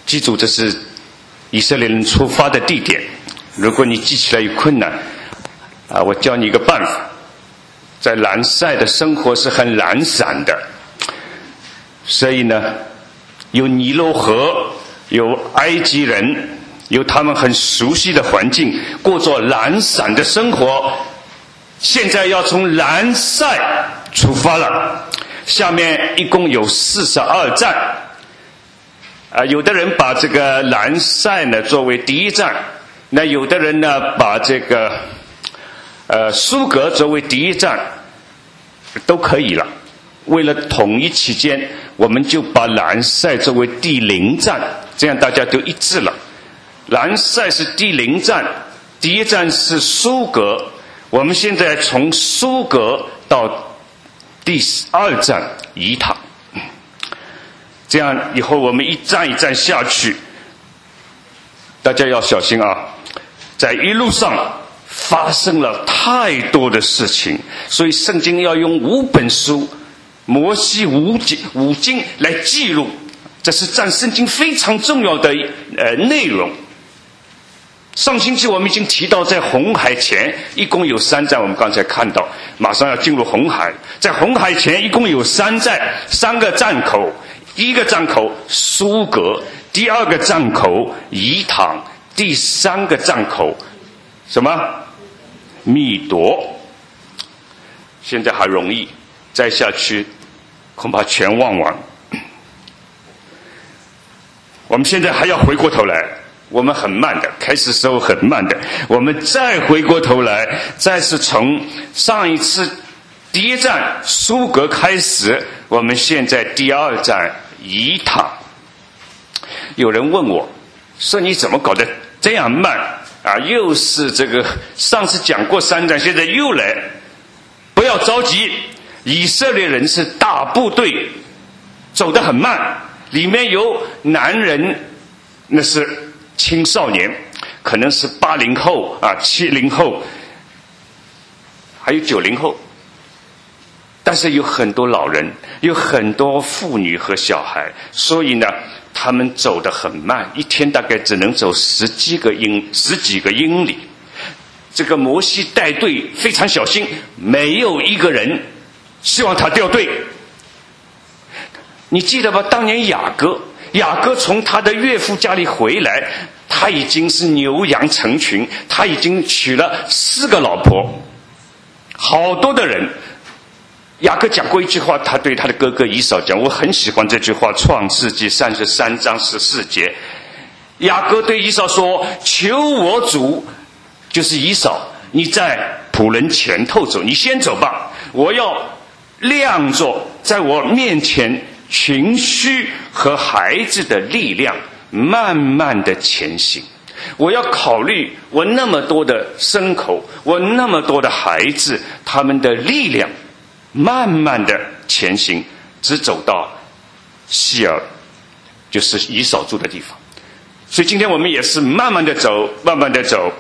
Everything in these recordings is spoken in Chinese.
记住，这是以色列人出发的地点。如果你记起来有困难，我教你一个办法。在兰塞的生活是很懒散的，所以呢，有尼罗河，有埃及人，有他们很熟悉的环境，过着懒散的生活。现在要从兰塞出发了，下面一共有42站。有的人把这个兰塞呢作为第一站，那有的人呢把这个苏格作为第一站，都可以了。为了统一起见，我们就把兰塞作为第0站，这样大家都一致了。兰塞是第0站，第一站是苏格。我们现在从苏格到第2站以塔，这样以后我们一站一站下去，大家要小心啊！在一路上发生了太多的事情，所以圣经要用5本书，摩西五经来记录，这是占圣经非常重要的内容。上星期我们已经提到，在红海前一共有3站，我们刚才看到，马上要进入红海。在红海前一共有3站，3个站口，第一个站口苏格，第2个站口以坦，第3个站口什么？密夺。现在还容易，再下去恐怕全忘完。我们现在还要回过头来，我们很慢的，开始时候很慢的，我们再回过头来，再是从上一次第一站苏格开始，我们现在第2站以塔。有人问我说，你怎么搞得这样慢啊？又是这个上次讲过3站，现在又来。不要着急，以色列人是大部队，走得很慢，里面有男人，那是青少年，可能是80后70后，还有90后，但是有很多老人，有很多妇女和小孩，所以呢他们走得很慢，一天大概只能走十几个英里。这个摩西带队非常小心，没有一个人希望他掉队。你记得吧？当年雅各从他的岳父家里回来，他已经是牛羊成群，他已经娶了4个老婆，好多的人。雅各讲过一句话，他对他的哥哥以扫讲，我很喜欢这句话，创世纪33章14节。雅各对以扫说，求我主，就是以扫，你在仆人前头走，你先走吧，我要亮着在我面前群须和孩子的力量，慢慢的前行。我要考虑我那么多的牲口，我那么多的孩子，他们的力量，慢慢的前行，只走到希尔，就是以扫住的地方。所以今天我们也是慢慢的走，慢慢的走。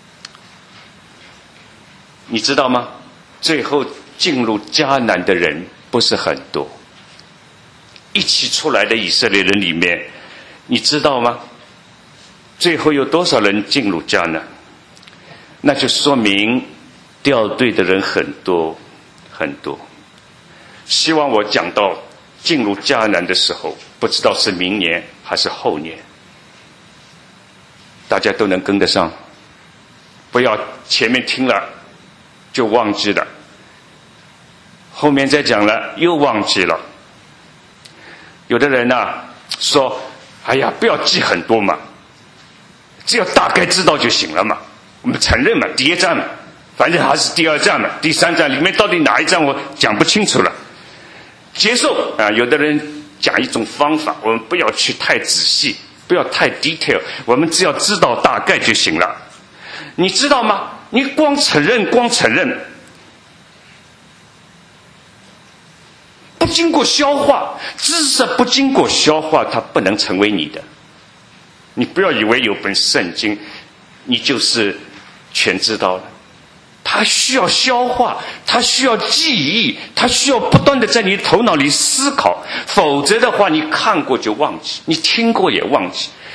你知道吗？最后进入迦南的人不是很多，一起出来的以色列人里面，你知道吗？最后有多少人进入迦南？那就说明掉队的人很多很多。希望我讲到进入迦南的时候，不知道是明年还是后年，大家都能跟得上，不要前面听了就忘记了，后面再讲了又忘记了。有的人说，哎呀，不要记很多嘛，只要大概知道就行了嘛，我们承认嘛，第一站嘛，反正还是第2站嘛，第3站里面到底哪一站我讲不清楚了，接受有的人讲一种方法，我们不要去太仔细，不要太 detail， 我们只要知道大概就行了。你知道吗？你光承认，不经过消化，知识不经过消化，它不能成为你的。你不要以为有本圣经你就是全知道了，它需要消化，它需要记忆，它需要不断的在你头脑里思考，否则的话你看过就忘记，你听过也忘记，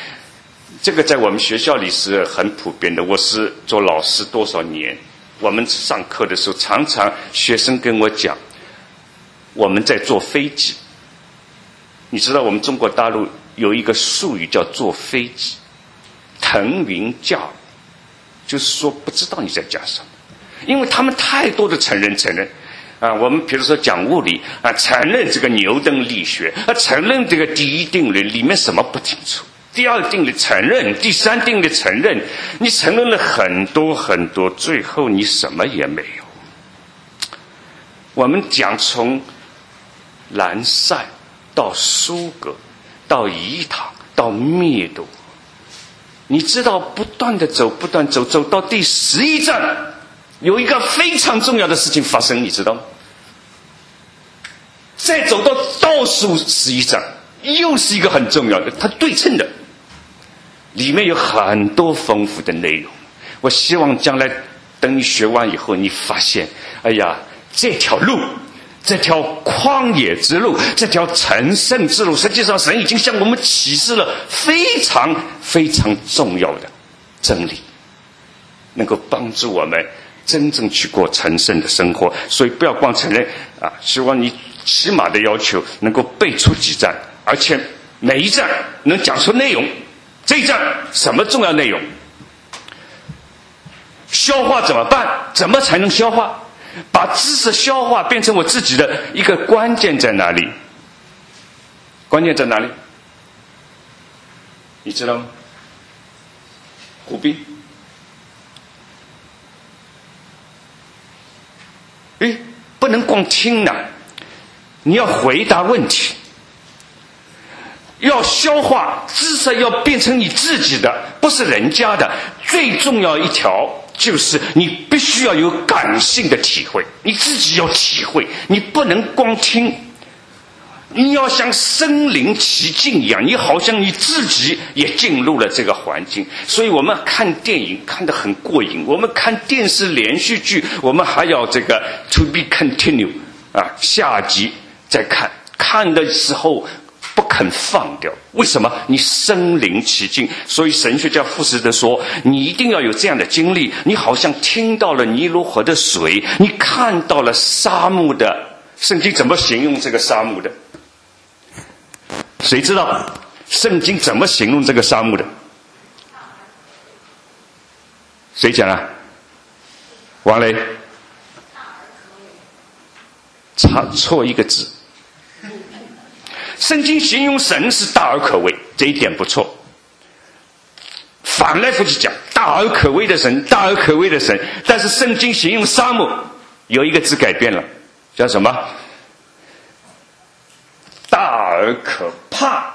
这个在我们学校里是很普遍的。我是做老师多少年，我们上课的时候常常学生跟我讲，我们在坐飞机。你知道我们中国大陆有一个术语叫坐飞机，腾云驾雾，就是说不知道你在讲什么，因为他们太多的承认啊，我们比如说讲物理啊，承认这个牛顿力学啊，承认这个第一定律里面什么不清楚，第二定律承认，第三定律承认，你承认了很多很多，最后你什么也没有。我们讲从兰塞到苏格到仪塔到灭度，你知道不断的走，不断走，走到第11站，有一个非常重要的事情发生，你知道吗？再走到倒数11站，又是一个很重要的，它对称的，里面有很多丰富的内容。我希望将来等你学完以后，你发现，哎呀，这条路，这条旷野之路，这条成圣之路，实际上神已经向我们启示了非常非常重要的真理，能够帮助我们真正去过成圣的生活。所以不要光承认啊，希望你起码的要求能够背出几站，而且每一站能讲出内容。这一站什么重要内容？消化怎么办？怎么才能消化？把知识消化变成我自己的一个关键在哪里？关键在哪里？你知道吗？胡斌，不能光听呢，你要回答问题，要消化知识，要变成你自己的，不是人家的。最重要一条就是你必须要有感性的体会，你自己要体会，你不能光听，你要像身临其境一样，你好像你自己也进入了这个环境。所以我们看电影看得很过瘾，我们看电视连续剧，我们还要这个 to be continue 啊，下集再看，看的时候不肯放掉，为什么？你身临其境。所以神学家傅斯德说，你一定要有这样的经历，你好像听到了尼罗河的水，你看到了沙漠的。圣经怎么形容这个沙漠的？谁知道圣经怎么形容这个沙漠的？谁讲啊？王雷，差错一个字。圣经形容神是大而可畏，这一点不错。反来覆去讲，大而可畏的神，大而可畏的神。但是圣经形容沙漠有一个字改变了，叫什么？大而可怕。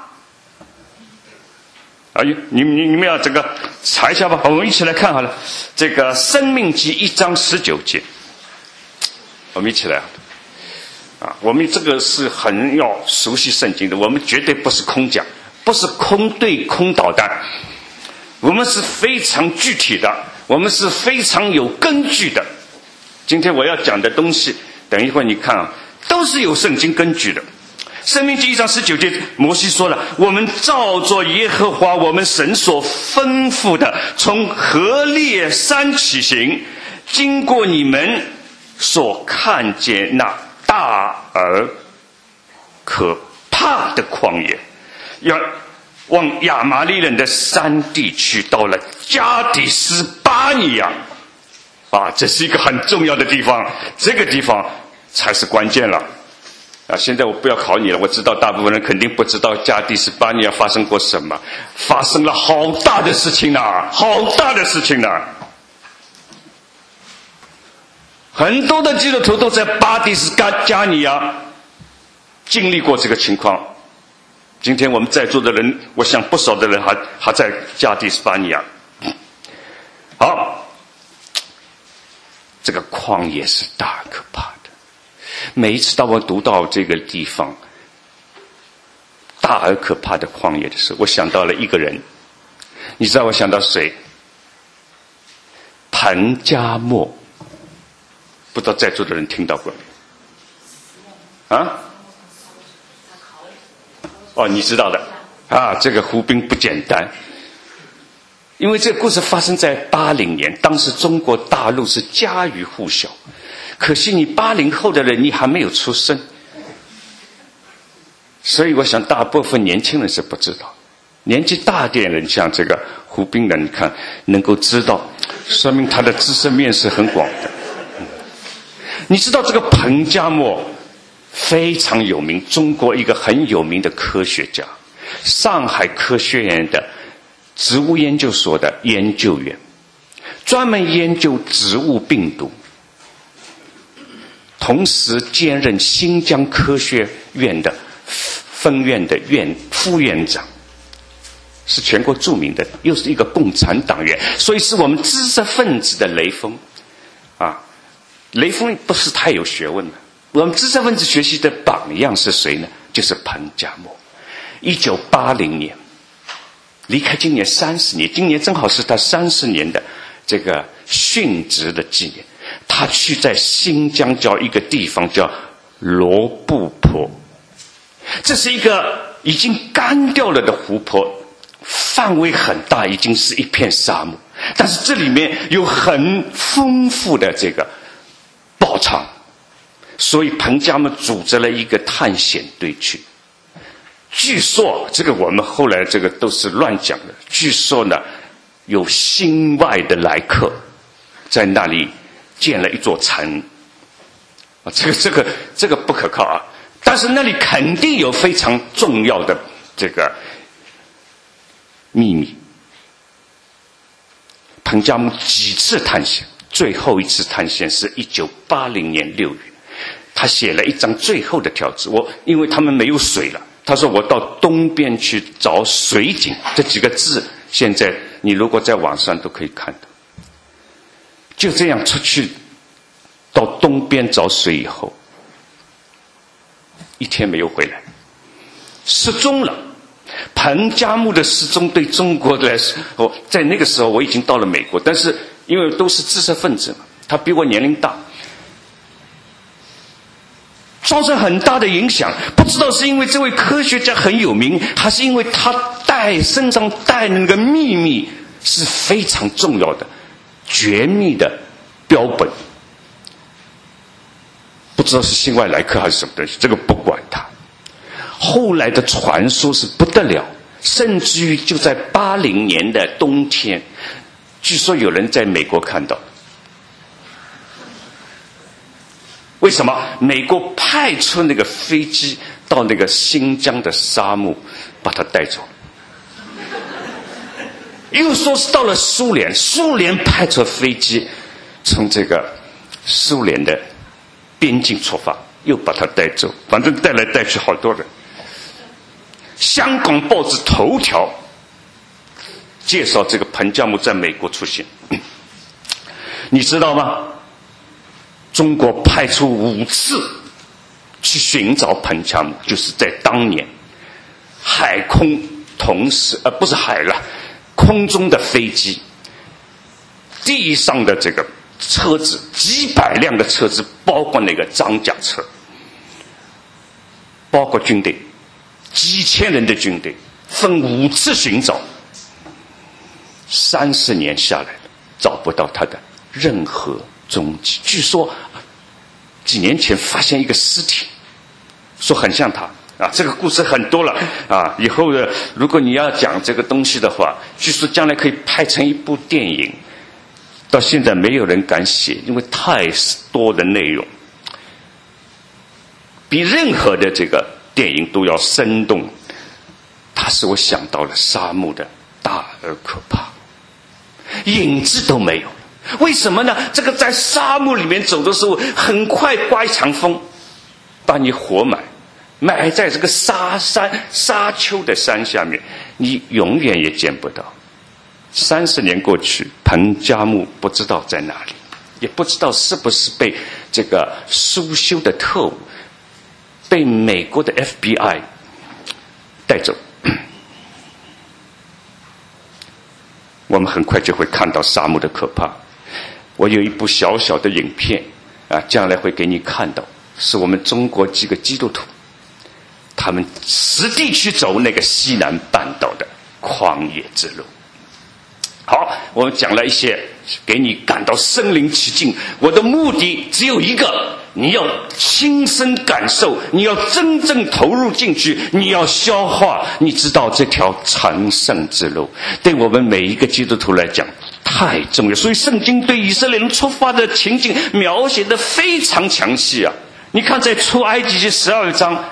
你们要这个查一下吧，我们一起来看好了。这个申命记1章19节，我们一起来。我们这个是很要熟悉圣经的，我们绝对不是空讲，不是空对空导弹，我们是非常具体的，我们是非常有根据的。今天我要讲的东西，等一会儿你看啊，都是有圣经根据的。申命记1章19节，摩西说了，我们照着耶和华我们神所吩咐的，从何烈山起行，经过你们所看见那大而可怕的旷野，要往亚玛力人的山地去，到了加底斯巴尼亚。这是一个很重要的地方，这个地方才是关键了。现在我不要考你了，我知道大部分人肯定不知道加底斯巴尼亚发生过什么，发生了好大的事情啊，好大的事情啊！很多的基督徒都在巴迪斯加尼亚经历过这个情况。今天我们在座的人，我想不少的人还在加迪斯巴尼亚。好，这个旷野是大可怕的。每一次当我读到这个地方大而可怕的旷野的时候，我想到了一个人。你知道我想到谁？彭加默。不知道在座的人听到过没有？你知道的。这个胡兵不简单。 因为这个故事发生在80年，当时中国大陆是家喻户晓。可惜你80后的人，你还没有出生，所以我想大部分年轻人是不知道。年纪大点人，像这个胡斌人，你看能够知道，说明他的知识面是很广的。你知道这个彭加木非常有名，中国一个很有名的科学家，上海科学院的植物研究所的研究员，专门研究植物病毒，同时兼任新疆科学院的分院的副院长，是全国著名的，又是一个共产党员，所以是我们知识分子的雷锋啊。雷锋不是太有学问的，我们知识分子学习的榜样是谁呢？就是彭加木。1980年离开，今年30年，今年正好是他30年的这个殉职的纪念。他去在新疆叫一个地方叫罗布泊，这是一个已经干掉了的湖泊，范围很大，已经是一片沙漠，但是这里面有很丰富的这个宝藏，所以彭加木组织了一个探险队去。据说这个我们后来这个都是乱讲的，据说呢有新外的来客在那里建了一座城啊，这个不可靠啊，但是那里肯定有非常重要的这个秘密。彭加木几次探险，最后一次探险是1980年6月，他写了一张最后的条子，因为他们没有水了，他说我到东边去找水井，这几个字现在你如果在网上都可以看到。就这样出去到东边找水以后，一天没有回来，失踪了。彭加木的失踪对中国来说，在那个时候我已经到了美国，但是因为都是知识分子嘛，他比我年龄大，造成很大的影响。不知道是因为这位科学家很有名，还是因为他身上带的那个秘密是非常重要的绝密的标本，不知道是新外来客还是什么东西，这个不管它。后来的传说是不得了，甚至于就在80年的冬天，据说有人在美国看到。为什么？美国派出那个飞机到那个新疆的沙漠把它带走，又说是到了苏联派出飞机从这个苏联的边境出发，又把它带走，反正带来带去好多人。香港报纸头条介绍这个彭加木在美国出现，你知道吗？中国派出5次去寻找彭加木，就是在当年海空同时不是海了，空中的飞机，地上的这个车子，几百辆的车子，包括那个装甲车，包括军队，几千人的军队，分5次寻找，30年下来了，找不到他的任何踪迹。据说几年前发现一个尸体，说很像他啊，这个故事很多了啊。以后的如果你要讲这个东西的话，据说将来可以拍成一部电影，到现在没有人敢写，因为太多的内容，比任何的这个电影都要生动。它使我想到了沙漠的大而可怕，影子都没有。为什么呢？这个在沙漠里面走的时候，很快刮一场风，把你活埋在这个沙丘的山下面，你永远也见不到。30年过去，彭加木不知道在哪里，也不知道是不是被这个苏修的特务，被美国的 FBI 带走。我们很快就会看到沙漠的可怕。我有一部小小的影片啊，将来会给你看到，是我们中国几个基督徒，他们实地去走那个西南半岛的旷野之路。 好，我们讲了一些给你感到身临其境，我的目的只有一个，你要亲身感受，你要真正投入进去，你要消化，你知道这条成圣之路对我们每一个基督徒来讲太重要。所以圣经对以色列人出发的情景描写得非常详细啊！你看在出埃及记12章，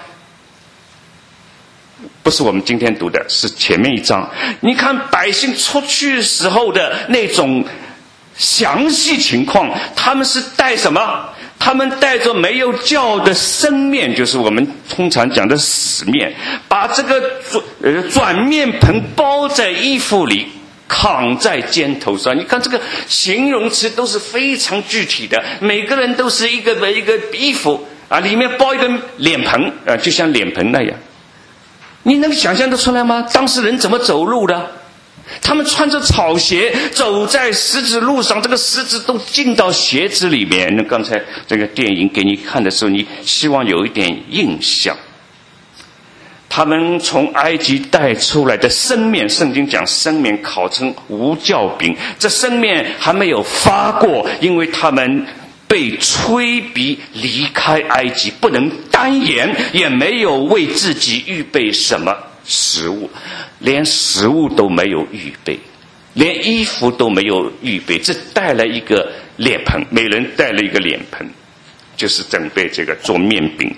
不是我们今天读的，是前面一章，你看百姓出去时候的那种详细情况，他们是带什么？他们带着没有酵的生面，就是我们通常讲的死面，把这个转面盆包在衣服里，扛在肩头上。你看这个形容词都是非常具体的，每个人都是一个衣服啊，里面包一个脸盆啊，就像脸盆那样。你能想象得出来吗？当时人怎么走路的？他们穿着草鞋走在石子路上，这个石子都进到鞋子里面。那刚才这个电影给你看的时候，你希望有一点印象。他们从埃及带出来的生面，圣经讲生面烤成无酵饼，这生面还没有发过，因为他们被催逼离开埃及，不能单言，也没有为自己预备什么食物，连食物都没有预备，连衣服都没有预备，只带了一个脸盆，每人带了一个脸盆，就是准备这个做面饼。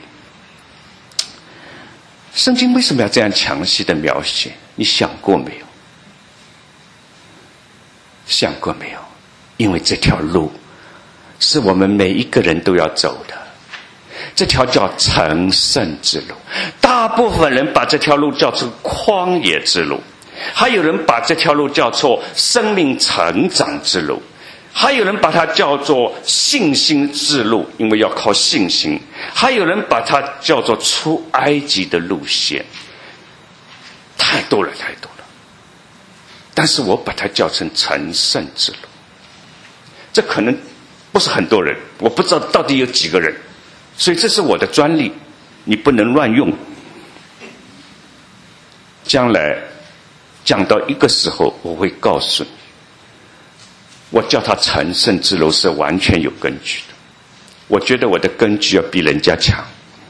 圣经为什么要这样详细的描写？你想过没有？想过没有？因为这条路是我们每一个人都要走的，这条叫成圣之路。大部分人把这条路叫做旷野之路，还有人把这条路叫做生命成长之路，还有人把它叫做信心之路，因为要靠信心，还有人把它叫做出埃及的路线。太多了，太多了。但是我把它叫成成圣之路，这可能不是很多人，我不知道到底有几个人，所以这是我的专利，你不能乱用。将来讲到一个时候，我会告诉你，我叫它成圣之路是完全有根据的。我觉得我的根据要比人家强，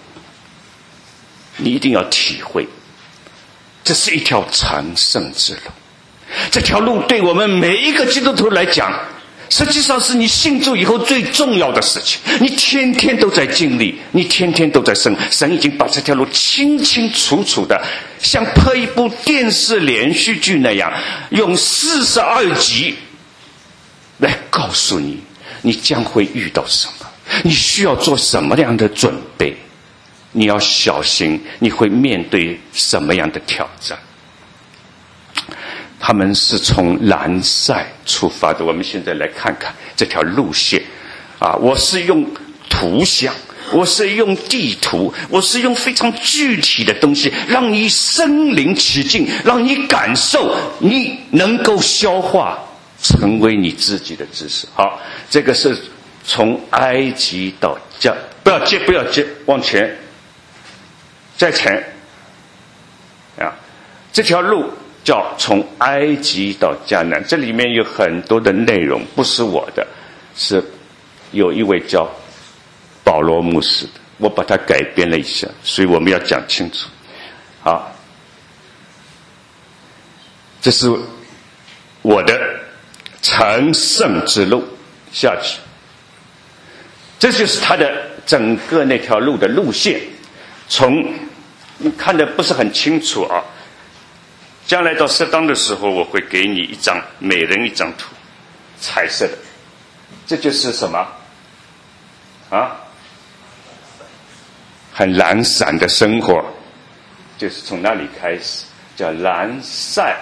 你一定要体会，这是一条成圣之路。这条路对我们每一个基督徒来讲，实际上是你信主以后最重要的事情。你天天都在经历，你天天都在神已经把这条路清清楚楚的，像拍一部电视连续剧那样，用42集来告诉你，你将会遇到什么，你需要做什么样的准备，你要小心你会面对什么样的挑战。他们是从兰塞出发的，我们现在来看看这条路线啊！我是用图像，我是用地图，我是用非常具体的东西，让你身临其境，让你感受，你能够消化，成为你自己的知识。好，这个是从埃及到迦，不要接，往前，再前啊！这条路叫从埃及到迦南，这里面有很多的内容不是我的，是有一位叫保罗牧师的，我把它改编了一下，所以我们要讲清楚。好，这是我的成圣之路，下去，这就是他的整个那条路的路线。从你看的不是很清楚啊，将来到适当的时候，我会给你一张，每人一张图，彩色的。这就是什么啊？很懒散的生活，就是从那里开始，叫兰塞、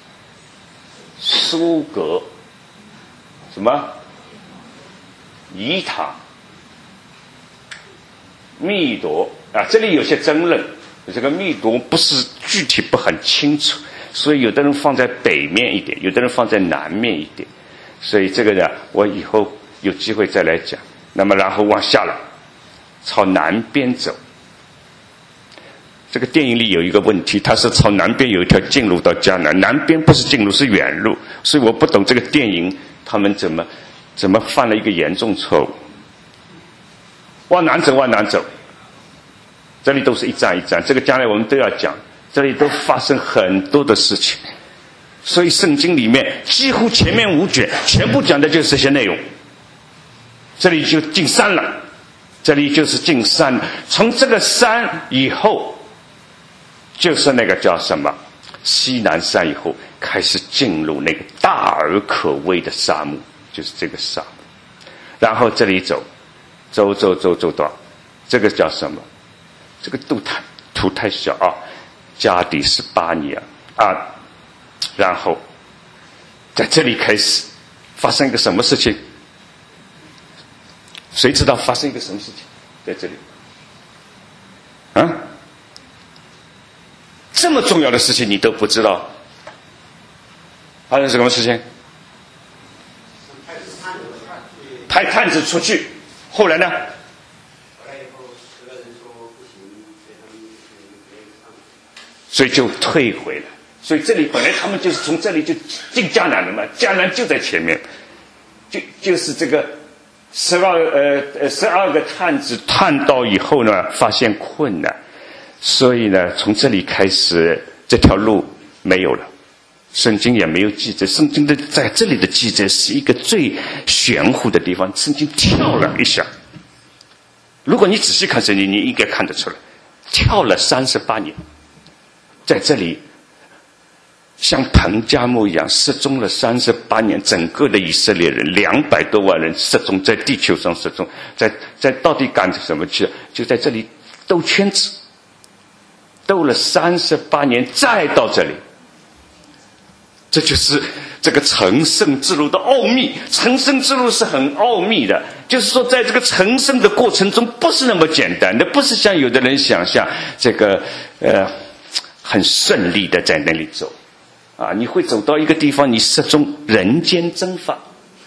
苏格、什么伊塔、密朵啊，这里有些争论。这个密朵不是具体不很清楚，所以有的人放在北面一点，有的人放在南面一点，所以这个呢，我以后有机会再来讲。那么然后往下了，朝南边走， 这个电影里有一个问题，它是朝南边有一条近路到迦南，南边不是近路是远路，所以我不懂这个电影他们怎么犯了一个严重错误。往南走，这里都是一站一站，这个将来我们都要讲，这里都发生很多的事情，所以圣经里面几乎前面5卷全部讲的就是这些内容。这里就进山了，这里就是进山了，从这个山以后就是那个叫什么西南山，以后开始进入那个大而可畏的沙漠，就是这个沙漠。然后这里走到这个叫什么，这个图太小啊，加底是巴尼啊，然后在这里开始发生一个什么事情？谁知道发生一个什么事情？在这里啊，这么重要的事情你都不知道，发生什么事情？派探子出去，后来呢？所以就退回了。所以这里本来他们就是从这里就进迦南了嘛，迦南就在前面，就是这个12个探子探到以后呢，发现困难，所以呢，从这里开始这条路没有了，圣经也没有记载。圣经的在这里的记载是一个最玄乎的地方，圣经跳了一下。如果你仔细看圣经，你应该看得出来，跳了38年，在这里像彭加木一样失踪了38年，整个的以色列人200多万人失踪，在地球上失踪，在到底干什么去？就在这里兜圈子，兜了38年，再到这里。这就是这个成圣之路的奥秘。成圣之路是很奥秘的，就是说在这个成圣的过程中不是那么简单的，不是像有的人想象这个很顺利的在那里走啊，你会走到一个地方，你失踪，人间蒸发，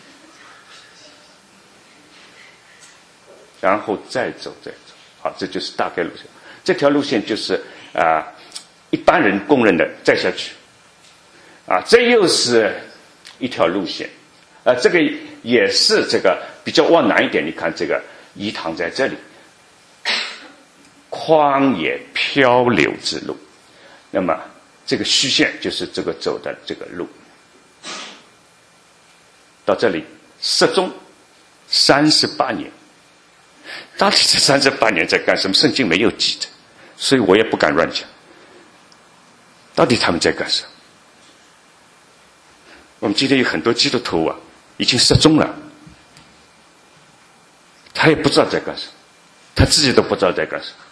然后再走，好，这就是大概路线。这条路线就是一般人公认的，再下去这又是一条路线这个也是这个比较往南一点，你看这个颐堂在这里，旷野漂流之路，那么这个虚线就是这个走的这个路，到这里失踪38年，到底这38年在干什么？圣经没有记载，所以我也不敢乱讲。到底他们在干什么？我们今天有很多基督徒已经失踪了，他也不知道在干什么，他自己都不知道在干什么。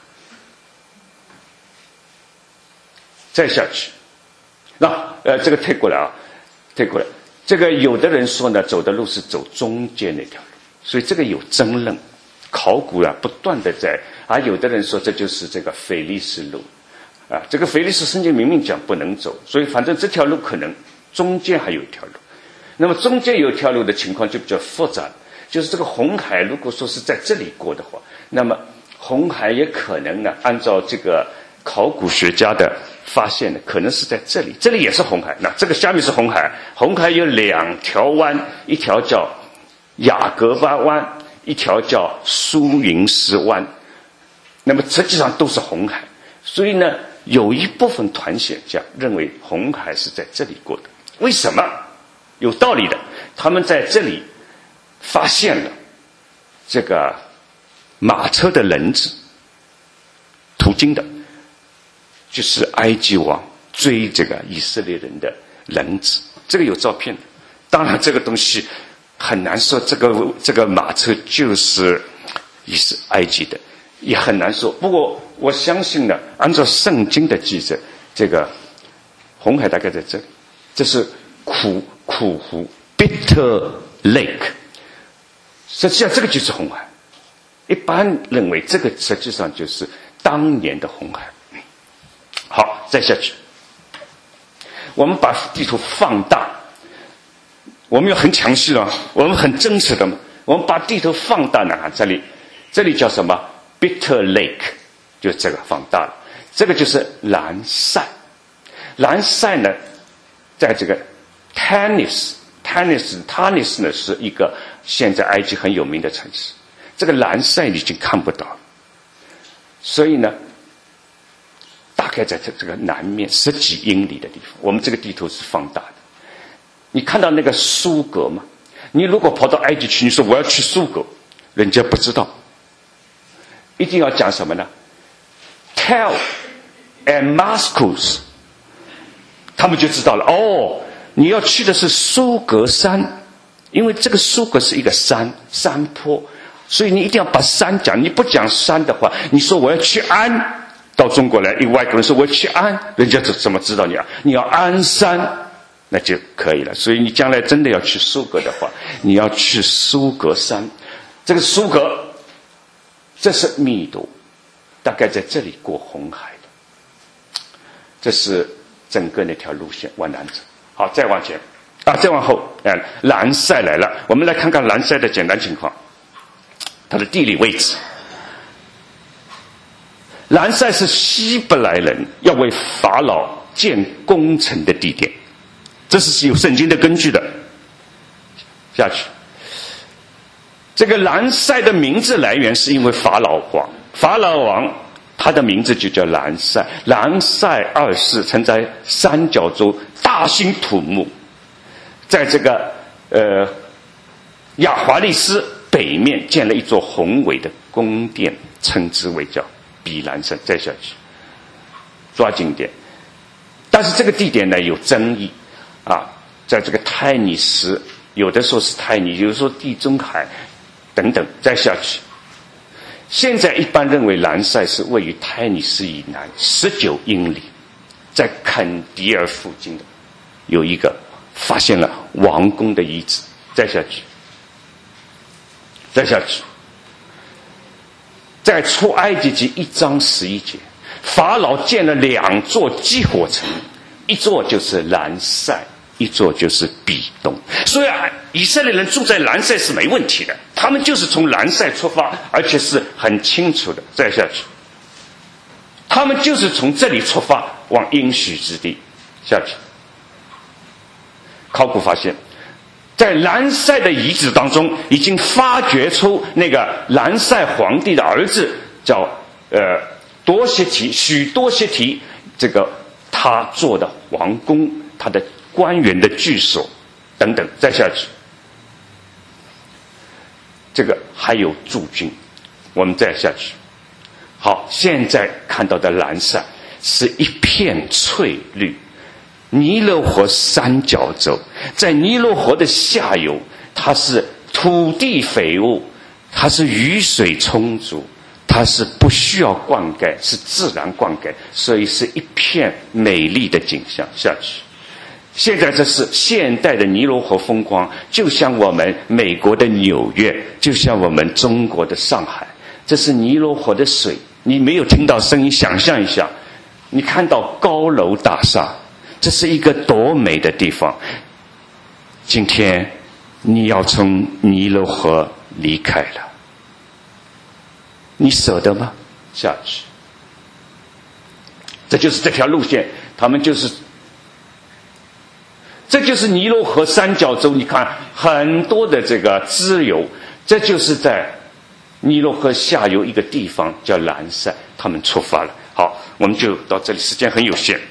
再下去，这个退过来，这个有的人说呢，走的路是走中间那条路，所以这个有争论，考古不断的在有的人说这就是这个腓力斯路这个腓力斯圣经明明讲不能走，所以反正这条路可能中间还有一条路。那么中间有一条路的情况就比较复杂，就是这个红海如果说是在这里过的话，那么红海也可能呢，按照这个考古学家的发现呢，可能是在这里，这里也是红海。那这个下面是红海，红海有2条湾，一条叫雅各巴湾，一条叫苏云斯湾，那么实际上都是红海。所以呢，有一部分团学家认为红海是在这里过的。为什么？有道理的，他们在这里发现了这个马车的轮子，途经的就是埃及王追这个以色列人的轮子，这个有照片的。当然这个东西很难说这个马车就是埃及的，也很难说。不过我相信呢，按照圣经的记载，这个红海大概在这里，这是苦湖 Bitter Lake， 实际上这个就是红海。一般认为这个实际上就是当年的红海。好，再下去，我们把地图放大，我们要很详细了，我们很真实的嘛。我们把地图放大呢，这里叫什么 Bitter Lake， 就这个放大了。 这个就是兰塞。兰塞呢，在这个 Tanis 呢是一个现在埃及很有名的城市，这个兰塞已经看不到了，所以呢，大概在这个南面10几英里的地方，我们这个地图是放大的。你看到那个苏格吗？你如果跑到埃及去，你说我要去苏格，人家不知道，一定要讲什么呢 ？Tel and Damascus， 他们就知道了。哦，你要去的是苏格山，因为这个苏格是一个山坡，所以你一定要把山讲。你不讲山的话，你说我要去安，到中国来，一个外国人说我要去安，人家怎么知道你啊？你要安山。那就可以了。所以你将来真的要去苏格的话，你要去苏格山。这个苏格，这是密度，大概在这里过红海的。这是整个那条路线往南走。好，再往前再往后，兰塞来了。我们来看看兰塞的简单情况，它的地理位置。兰塞是希伯来人要为法老建工程的地点。这是有圣经的根据的。下去，这个兰塞的名字来源是因为法老王他的名字就叫兰塞。兰塞2世曾在三角洲大兴土木，在这个亚华利斯北面建了一座宏伟的宫殿，称之为叫比兰山。再下去，抓紧点。但是这个地点呢有争议。在这个泰尼斯，有的说是泰尼，有的说地中海等等。再下去，现在一般认为兰塞是位于泰尼斯以南19英里，在肯迪尔附近的有一个发现了王宫的遗址。再下去，在出埃及记1章11节，法老建了2座基火城，一座就是兰塞，一座就是比东。所以以色列人住在兰塞是没问题的，他们就是从兰塞出发，而且是很清楚的。再下去，他们就是从这里出发往应许之地。下去，考古发现，在兰塞的遗址当中，已经发掘出那个兰塞皇帝的儿子叫许多谢提，这个他做的王宫，他的官员的居所等等。再下去，这个还有驻军。我们再下去。好，现在看到的兰塞是一片翠绿，尼罗河三角洲，在尼罗河的下游，它是土地肥沃，它是雨水充足，它是不需要灌溉，是自然灌溉，所以是一片美丽的景象。下去，现在这是现代的尼罗河风光，就像我们美国的纽约，就像我们中国的上海，这是尼罗河的水。你没有听到声音，想象一下，你看到高楼大厦，这是一个多美的地方。今天你要从尼罗河离开了，你舍得吗？下去，这就是这条路线，这就是尼罗河三角洲。你看很多的这个支流，这就是在尼罗河下游一个地方叫兰塞，他们出发了。好，我们就到这里，时间很有限。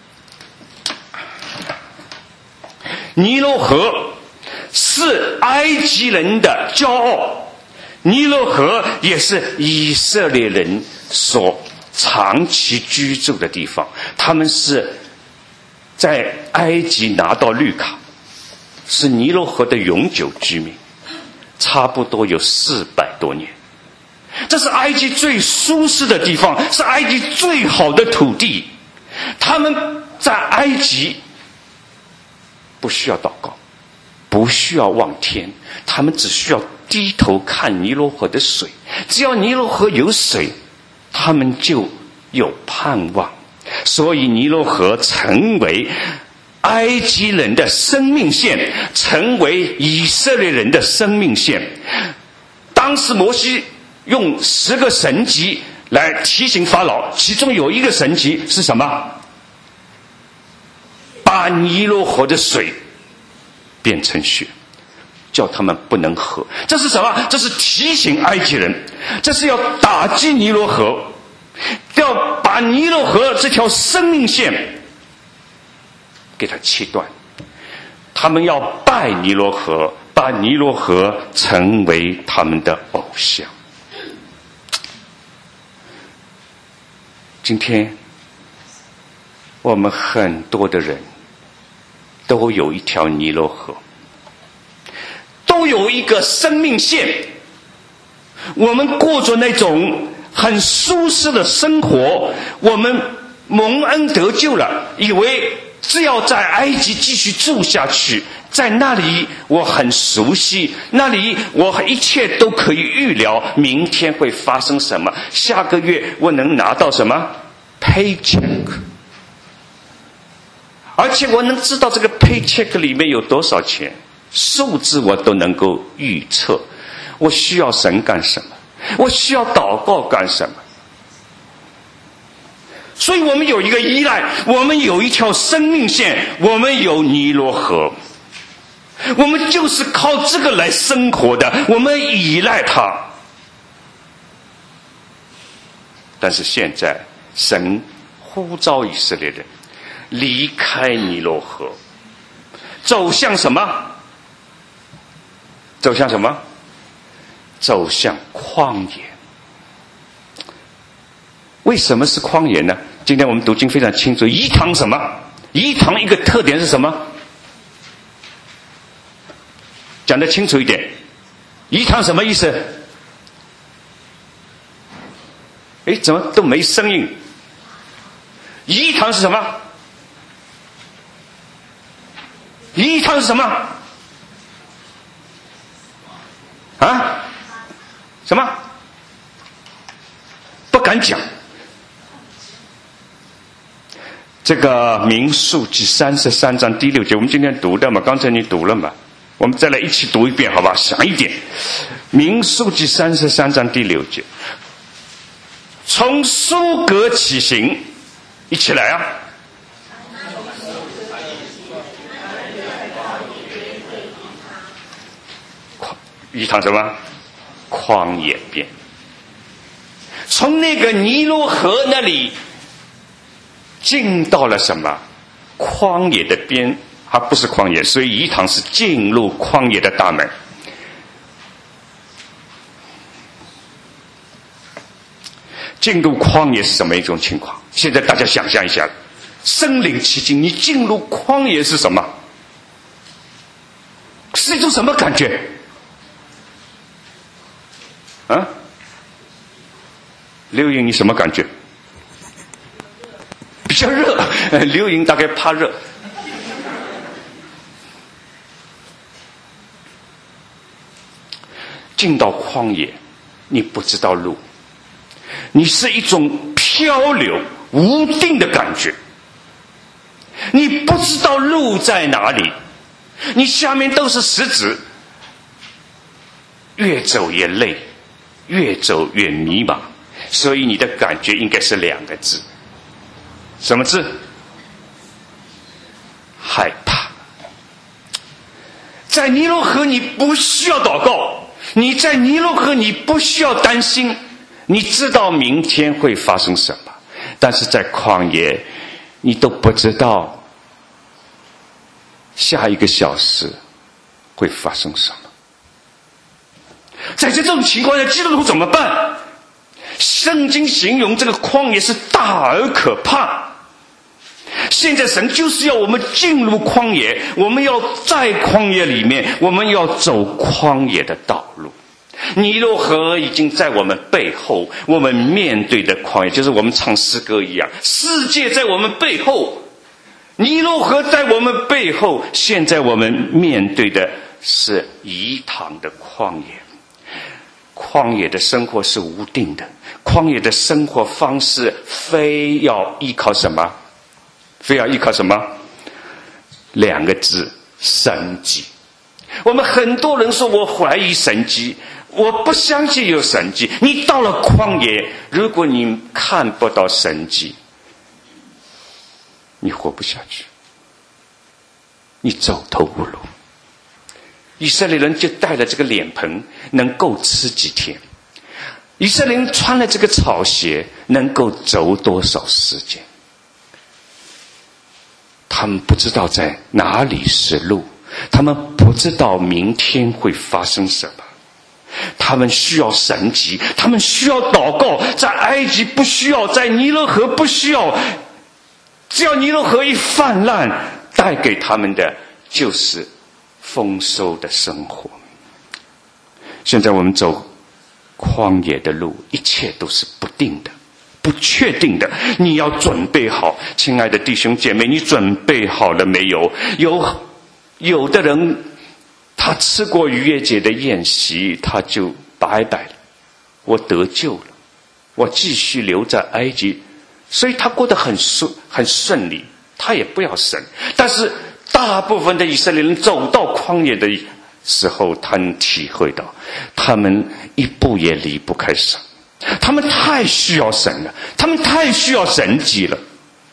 尼罗河是埃及人的骄傲，尼罗河也是以色列人所长期居住的地方。他们是在埃及拿到绿卡，是尼罗河的永久居民，差不多有400多年。这是埃及最舒适的地方，是埃及最好的土地。他们在埃及不需要祷告，不需要望天，他们只需要低头看尼罗河的水。只要尼罗河有水，他们就有盼望。所以尼罗河成为埃及人的生命线，成为以色列人的生命线。当时摩西用10个神迹来提醒法老，其中有一个神迹是什么？把尼罗河的水变成血，叫他们不能喝。这是什么？这是提醒埃及人，这是要打击尼罗河，要把尼罗河这条生命线给它切断。他们要拜尼罗河，把尼罗河成为他们的偶像。今天我们很多的人都有一条尼罗河，都有一个生命线，我们过着那种很舒适的生活，我们蒙恩得救了，以为只要在埃及继续住下去，在那里我很熟悉，那里我一切都可以预料明天会发生什么，下个月我能拿到什么 paycheck， 而且我能知道这个 paycheck 里面有多少钱，数字我都能够预测。我需要神干什么？我需要祷告干什么？所以我们有一个依赖，我们有一条生命线，我们有尼罗河，我们就是靠这个来生活的，我们依赖它。但是现在神呼召以色列人离开尼罗河，走向什么？走向什么？走向旷野。为什么是旷野呢？今天我们读经非常清楚，仪堂什么？仪堂一个特点是什么？讲得清楚一点，仪堂什么意思？哎，怎么都没声音？仪堂是什么？仪堂是什么？啊？什么？不敢讲。这个民数记33章第6节，我们今天读的嘛，刚才你读了嘛，我们再来一起读一遍好吧，详一点。民数记33章第6节，从苏格起行，一起来啊！一趟什么？旷野边。从那个尼罗河那里进到了什么？旷野的边，而不是旷野，所以一趟是进入旷野的大门。进入旷野是什么一种情况？现在大家想象一下，身临其境，你进入旷野是什么？是一种什么感觉？啊？刘莹，你什么感觉？比较热，刘莹大概怕热。进到旷野，你不知道路，你是一种漂流无定的感觉，你不知道路在哪里，你下面都是石子，越走越累，越走越迷茫，所以你的感觉应该是2个字，什么字？害怕。在尼罗河你不需要祷告，你在尼罗河你不需要担心，你知道明天会发生什么，但是在旷野你都不知道下一个小时会发生什么。在这种情况下，基督徒怎么办？圣经形容这个旷野是大而可怕。现在神就是要我们进入旷野，我们要在旷野里面，我们要走旷野的道路。尼罗河已经在我们背后，我们面对的旷野就是我们唱诗歌一样，世界在我们背后，尼罗河在我们背后，现在我们面对的是遗堂的旷野。旷野的生活是无定的，旷野的生活方式非要依靠什么？非要依靠什么？2个字：神迹。我们很多人说我怀疑神迹， 我不相信有神迹。你到了旷野，如果你看不到神迹，你活不下去，你走投无路。以色列人就带了这个脸盆，能够吃几天？以色列人穿了这个草鞋，能够走多少时间？他们不知道在哪里是路，他们不知道明天会发生什么，他们需要神迹，他们需要祷告。在埃及不需要，在尼罗河不需要，只要尼罗河一泛滥，带给他们的就是丰收的生活。现在我们走旷野的路，一切都是不定的，不确定的。你要准备好，亲爱的弟兄姐妹，你准备好了没有？有的人他吃过逾越节的宴席，他就拜拜了，我得救了，我继续留在埃及，所以他过得很顺利，他也不要神。但是大部分的以色列人走到旷野的时候，他能体会到他们一步也离不开神，他们太需要神了，他们太需要神迹了。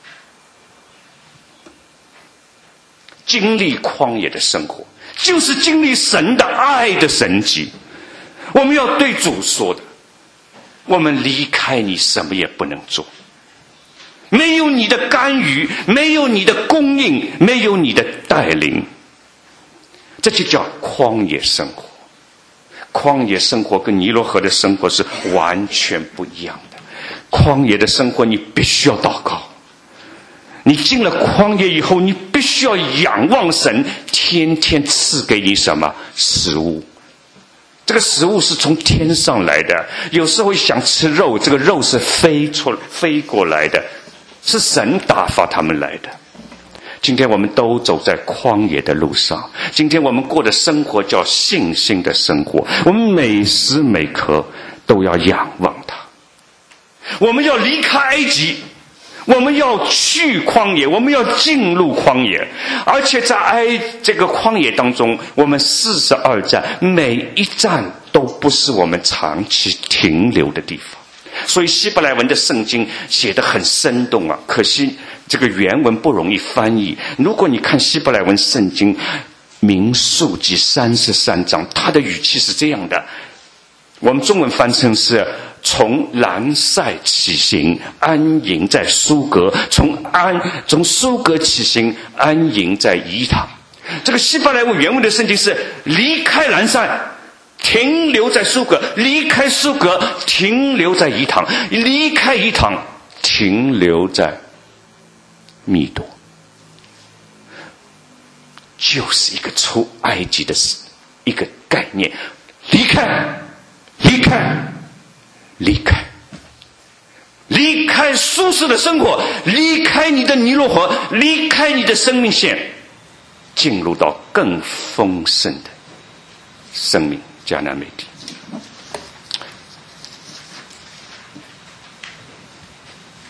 经历旷野的生活，就是经历神的爱的神迹。我们要对主说的，我们离开你什么也不能做，没有你的干预，没有你的供应，没有你的带领，这就叫旷野生活。旷野生活跟尼罗河的生活是完全不一样的。旷野的生活你必须要祷告，你进了旷野以后，你必须要仰望神，天天赐给你什么食物。这个食物是从天上来的，有时候想吃肉，这个肉是飞过来的，是神打发他们来的。今天我们都走在旷野的路上，今天我们过的生活叫信心的生活，我们每时每刻都要仰望他。我们要离开埃及，我们要去旷野，我们要进入旷野，而且在这个旷野当中，我们42站，每一站都不是我们长期停留的地方。所以希伯来文的圣经写得很生动啊，可惜这个原文不容易翻译。如果你看希伯来文圣经民数记33章，它的语气是这样的，我们中文翻成是从兰塞起行，安营在苏格；从苏格起行，安营在以坦。这个希伯来文原文的圣经是离开兰塞，停留在苏格，离开苏格，停留在以坦，离开以坦，停留在密多。就是一个出埃及的一个概念，离开，离开，离开，离开舒适的生活，离开你的尼罗河，离开你的生命线，进入到更丰盛的生命迦南美地。